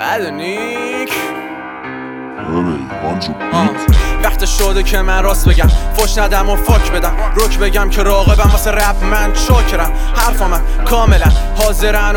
ادنیک وقت شده که من راست بگم، فش ندم و فاک بدم، رک بگم که راقبم واسه رپ من چاکرم. حرفا من کاملا حاضرن و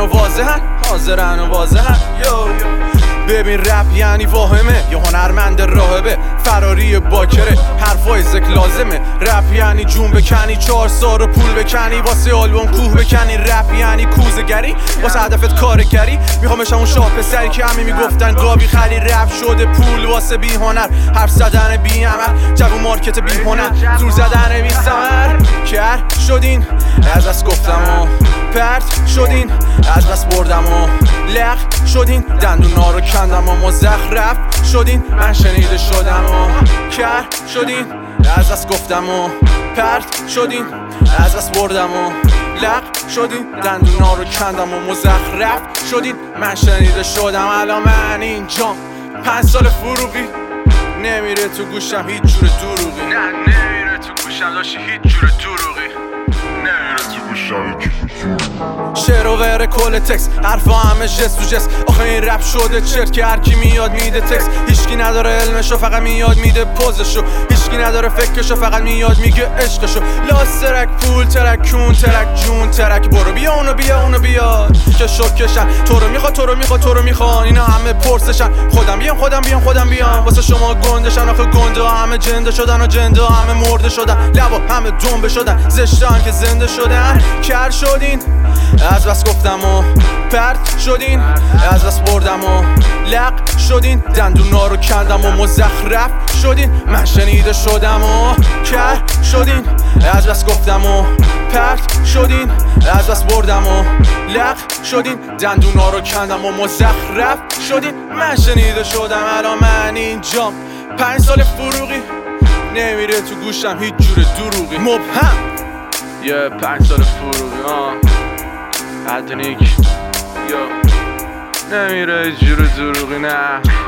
واضحن ببین رپ یعنی واهمه، یه هنرمند راهبه فراری باکره، حرفای زک لازمه. رپ یعنی جون بکنی، 4 سال رو پول بکنی، واسه آلبوم کوه بکنی. رپ یعنی کوزه‌گری، واسه هدفت کارگری. میخوام بشم اون شاه پسری که همه میگفتن گابی خری. رپ شده پول واسه بی هنر، حرف زدن بی عمل، جوون مارکت بی هنر، زور زدن بی ثمر. کر شدین از بس گفتم و پرت شدین، از بس بردم و لغ شدین، دندونا رو کندم و مزخرف شدین. من شنیده شدم و کر شدین، از بس گفتم و پرت شدین، از بس بردم و لغ شدین، دندونا رو کندم و مزخرف شدین. من شنیده شدم الان من اینجام، 5 سال فروغی نمیره تو گوشم هیچ جور دروغی. نه نمیره تو گوشم داشتی هیچ جور دروغی، نمیره تو گوشم. شعر و ور کل تکس، حرفا همه جست تو جست. آخه این رپ شده چرت که هرکی میاد میده تکس. هیچکی نداره علمشو، فقط میاد میده پوزشو. هیچکی نداره فکرشو، فقط میاد میگه عشقشو. لاس ترک پول ترک کون ترک جون ترک، برو بیا اونو بیا که شوکشن. تو رو میخوان اینا همه پرسشن. خودم بیام واسه شما گندشن. آخه گنده ها همه جنده شدن و جنده ها همه مرده شدن. لبا همه دنبه شدن، زشتن که زنده شدن. کر شدین از بس گفتم و پرت شدین، از بس بردم و لغ شدین، دندونا رو کندم و مزخرف شدین. من شنیده شدم و کر شدین، از بس گفتم و پرت شدین، از بس بردم و لغ شدین، دندونا رو کندم و مزخرف شدین. من شنیده شدم الان من اینجام، 5 سال فروغی نمیره تو گوشم هیچ جور دروغی. مبهم 5 سال فروغی ادنیک نمیره جور دروغی. نه